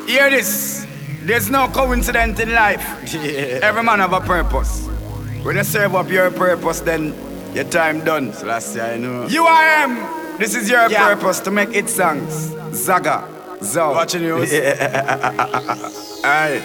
Hear this. There's no coincidence in life. Every man have a purpose. When you serve up your purpose, then your time done. So last year, I know. UIM, this is your purpose to make it songs. Zaga, Zo. Watching you. Aye.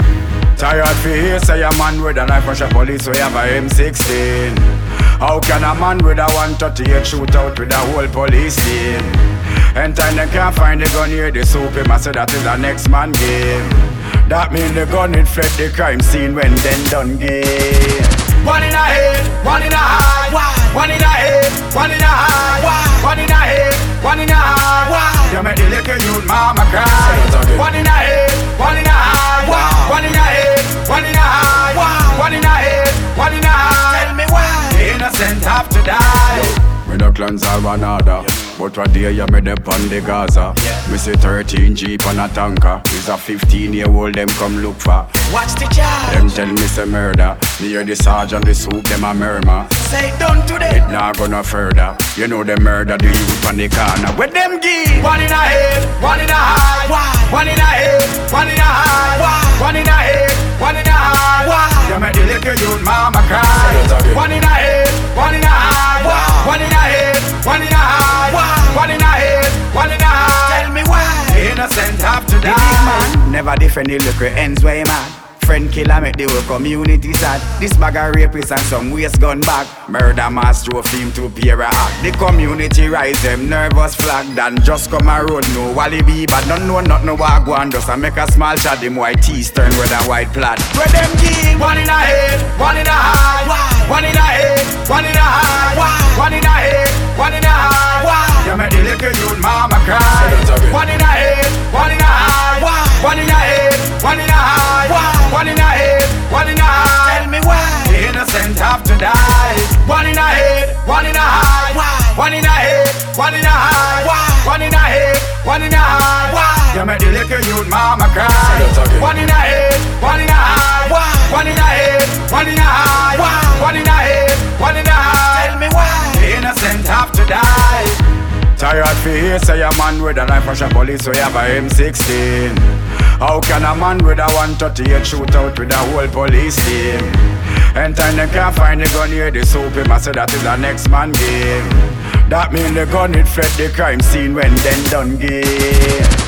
Tired for here, say a man with a knife rush a police, so you have a M16. How can a man with a 138 shoot out with a whole police team? And time they can't find the gun here, the soup him, I say that is a next man game. That mean the gun it fled the crime scene when then done game. One in a head, one in a heart. One in a head, one in a heart. One in a head, one in a heart. You make the little youth mama cry. One in a head, one in a heart. One in a head, one in a heart. One in a head, one in a heart. Tell me why the innocent have to die. Me no clans are one other, but what day you made up on the Gaza? Me say 13 Jeep on a tanker. Is a 15-year-old them come look for. Watch the charge. Them tell me say murder. Me hear the sergeant the soup them a murmur. Say done today. It not gonna further. You know they murder the youth on the corner. Where them give? One in a head, one in a heart. One in a head, one in a heart. One in a head, one in a heart. You make the little youth mama cry. One in a head, one in a heart. One in a head, one in a heart. One in a head, one in a heart. Tell me why the innocent have to die. The big man never defend the little ends way man. Friend killer make the whole community sad. This bag of rapists and some waste gun back. Murder mass drove him to appear a act. The community rise them nervous flag. Dan just come a road no wally be but don't know nothing what go on. Just a make a small shot them white teeth turn red and white plaid. Where them give? One in a head, one in a heart. One in a head, one in a heart. One in a head, one in a heart. You make the little youth mama cry. One in a head, one in a heart. One in a head, one in a heart. One in a head, one in a heart. Tell me why the innocent have to die. One in a head, one in a heart. One in a head, one in a heart. One in a head, one in a heart. You make the little youth mama cry. One in a head, one in a heart. One in a head, one in a heart. One in a head, one in a heart. Tell me why the innocent have to die. Tired for here, say a man with a knife rush a police, so you have a M16. How can a man with a 138 shoot out with a whole police team? And time they can't find the gun here, the soup him, I say that is a next man game. That mean the gun it fled the crime scene when then done game.